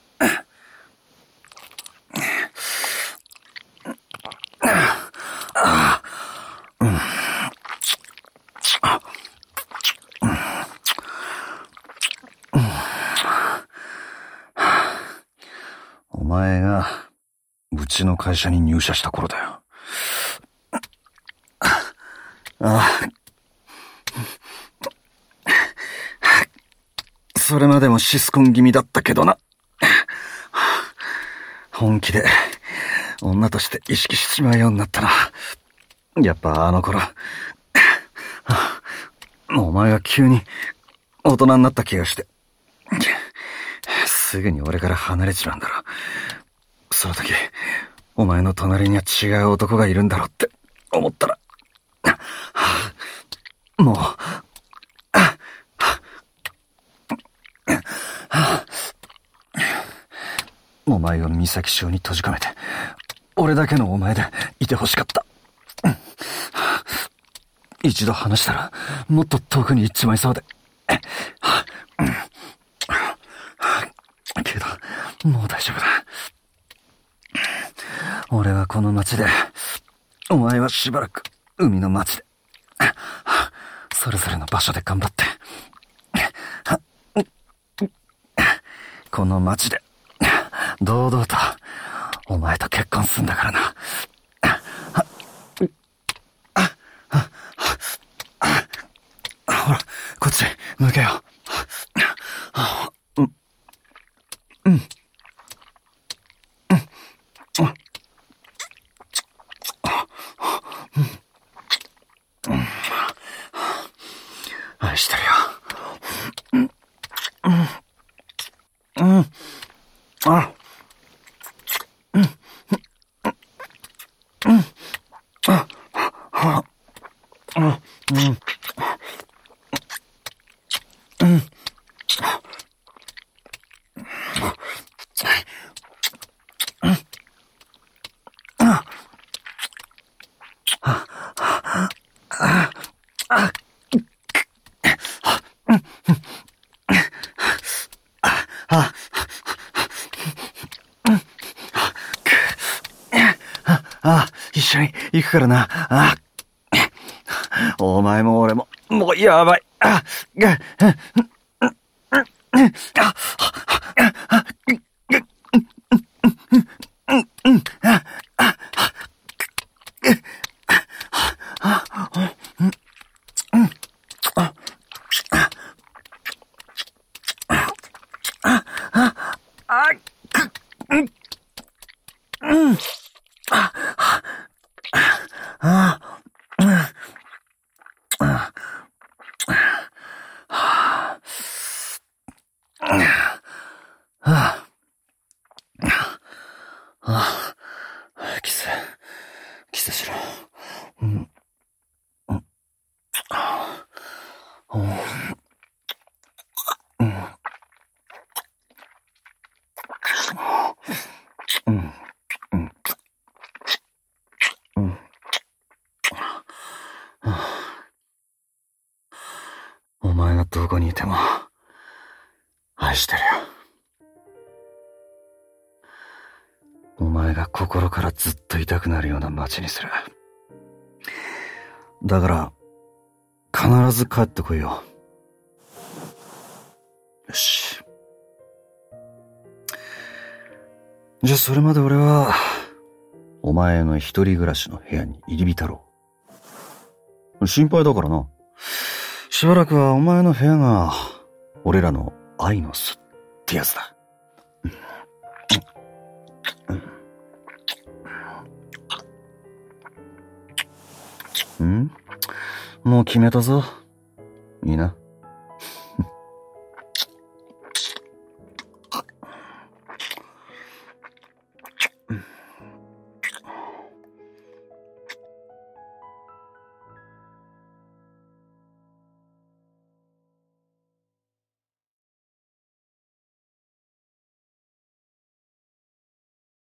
Speaker 1: お前がうちの会社に入社した頃だよ。ああ、それまでもシスコン気味だったけどな。本気で女として意識しちまうようになったな。やっぱあの頃、お前が急に大人になった気がして、すぐに俺から離れちまうんだろ。その時、お前の隣には違う男がいるんだろうって思ったら、もう、お前を三崎省に閉じ込めて、俺だけのお前でいてほしかった。一度話したら、もっと遠くに行っちまいそうで。けど、もう大丈夫だ。俺はこの町で、お前はしばらく海の町で、それぞれの場所で頑張って、この町で、堂々と、お前と結婚すんだからな。ほら、こっち、向けよう。うん。うん。愛してるよ。うん。うん。うん。あ。うん。うん。あ。あ。うん。うん。うん。ああ、一緒に行くからな。ああ、お前も俺も、もうやばい。あキス、キスしろ。うん。うん。うん。うん。うん。うん。お前がどこにいても愛してるよ。お前が心からずっといたくなるような街にする。 だから、必ず帰ってこいよ。よし。じゃあそれまで俺は、お前の一人暮らしの部屋に入り浸ろう。心配だからな。しばらくはお前の部屋が、俺らの愛の巣ってやつだ。ん？もう決めたぞ。いいな。